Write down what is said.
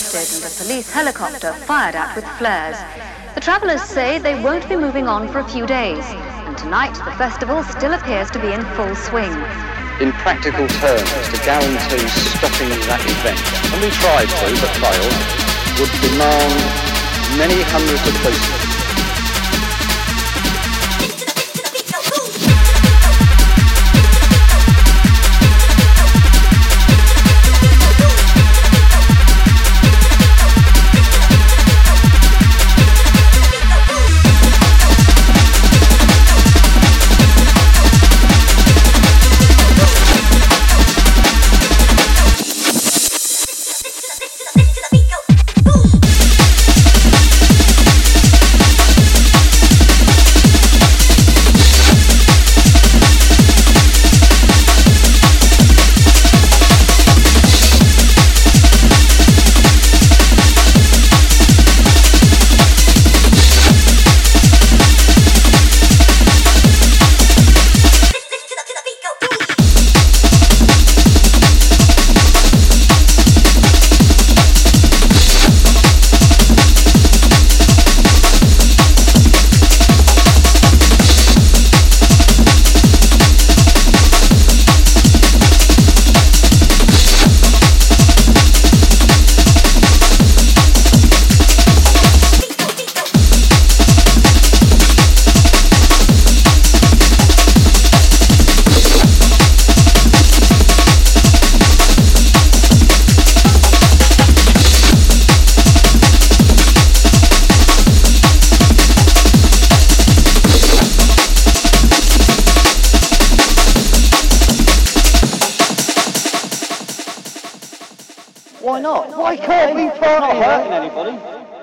arrested and a police helicopter fired at with flares. The travellers say they won't be moving on for a few days, and tonight the festival still appears to be in full swing. In practical terms, to guarantee stopping that event, and we tried to but failed, would demand many hundreds of policemen. Why not? Why can't we party? We're not hurting anybody.